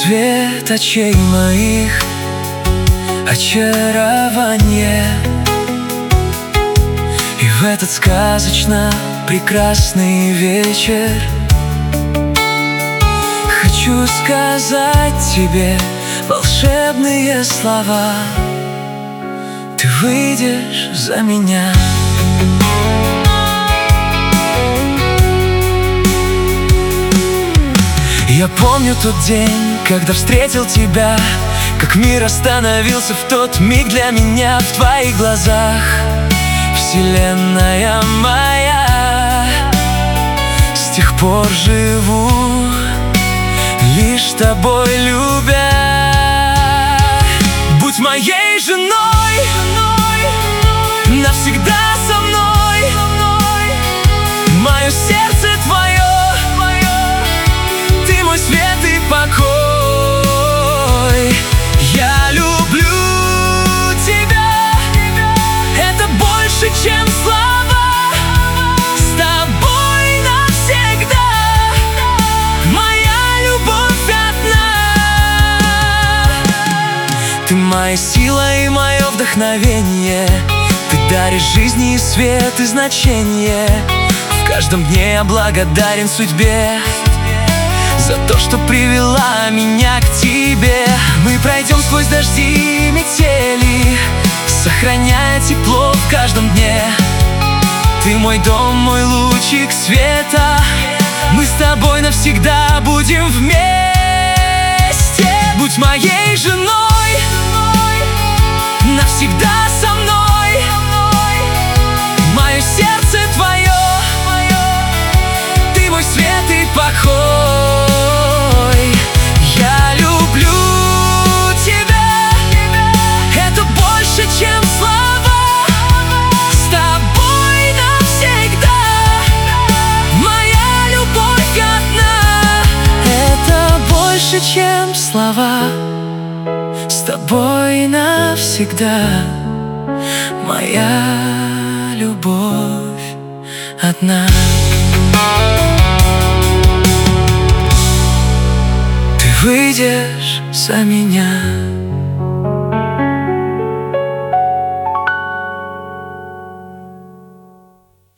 Цвет очей моих — очарование. И в этот сказочно прекрасный вечер хочу сказать тебе волшебные слова. Ты выйдешь за меня. Я помню тот день, когда встретил тебя, как мир остановился в тот миг для меня. В твоих глазах вселенная моя. С тех пор живу лишь тобой любя. Будь моей женой, навсегда со мной. Мое сердце твое, ты мой свет и покой. Я люблю тебя, это больше, чем слова. С тобой навсегда моя любовь одна. Ты моя сила и мое вдохновение. Ты даришь жизни и свет, и значение. В каждом дне я благодарен судьбе за то, что привела меня к тебе. Мы пройдем сквозь дожди и метели, сохраняя тепло в каждом дне. Ты мой дом, мой лучик света. Мы с тобой навсегда будем вместе. Будь моей женой, навсегда со мной. Мое сердце твое, ты мой свет и покой. Я люблю тебя, это больше, чем слова. С тобой навсегда моя любовь одна. Это больше, чем слова. С тобой навсегда моя любовь одна. Ты выйдешь за меня.